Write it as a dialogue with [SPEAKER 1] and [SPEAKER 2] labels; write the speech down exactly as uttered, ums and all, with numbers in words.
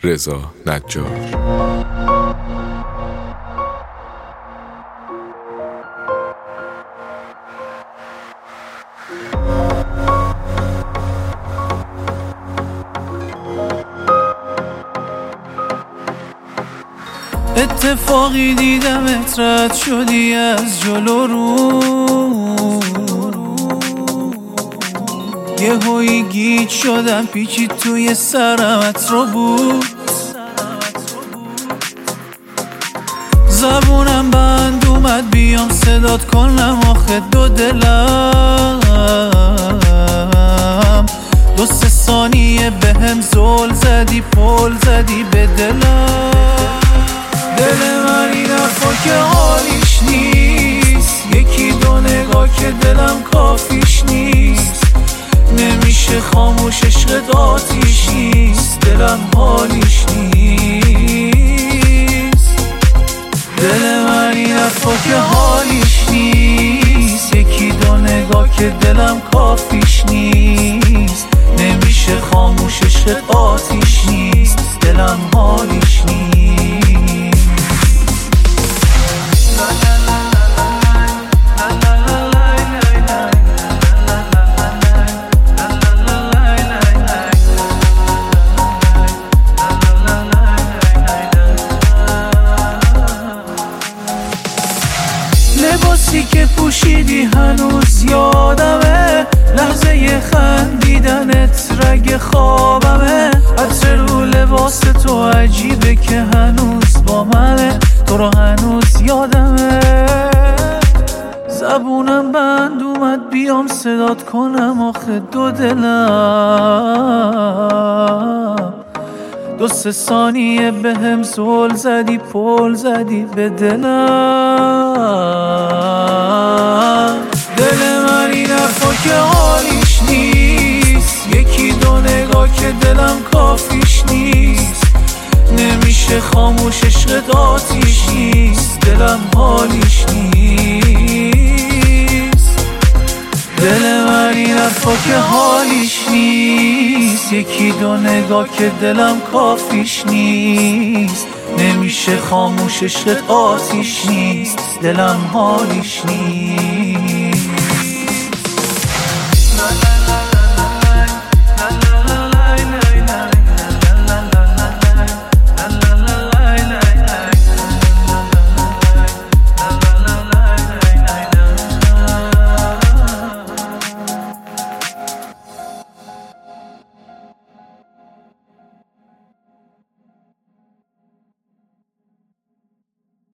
[SPEAKER 1] رضا نجار.
[SPEAKER 2] اتفاقی دیدم رد شدی از جلو رو، یه هایی گیج شدم پیچید توی سرمت رو بود. زبونم بند اومد بیام صدات کنم آخه دو دلم، دو سه ثانیه به هم زل زدی پل زدی به دلم. دل من این حرفا که حالیش نیست، یکی دو نگاه که دلم کافیش نیست، نمیشه خاموش عشقت آتیش نیست، دلم حالیش نیست. دل من این حرفا که حالیش نیست، یکی دو نگاه که دلم کافیش نیست، نمیشه خاموش عشقت آتیش نیست، دلم حالیش نیست. لباسی که پوشیدی هنوز یادمه، لحظه خندیدنت رگ خوابمه، عطر رو لباس تو عجیبه که هنوز با منه، تو رو هنوز یادمه. زبونم بند اومد بیام صدات کنم آخه دو دلم، دو سه ثانیه به هم زل زدی پل زدی به دلم. دل من این حرفا که حالیش نیست، یکی دو نگاه که دلم کافیش نیست، نمیشه خاموش عشقت آتیش نیست، دلم حالیش نیست. دل من این حرفا که حالیش نیست، یکی دو نگاه که دلم کافیش نیست، نمیشه خاموش عشقت آتیش نیست، دلم حالیش نیست.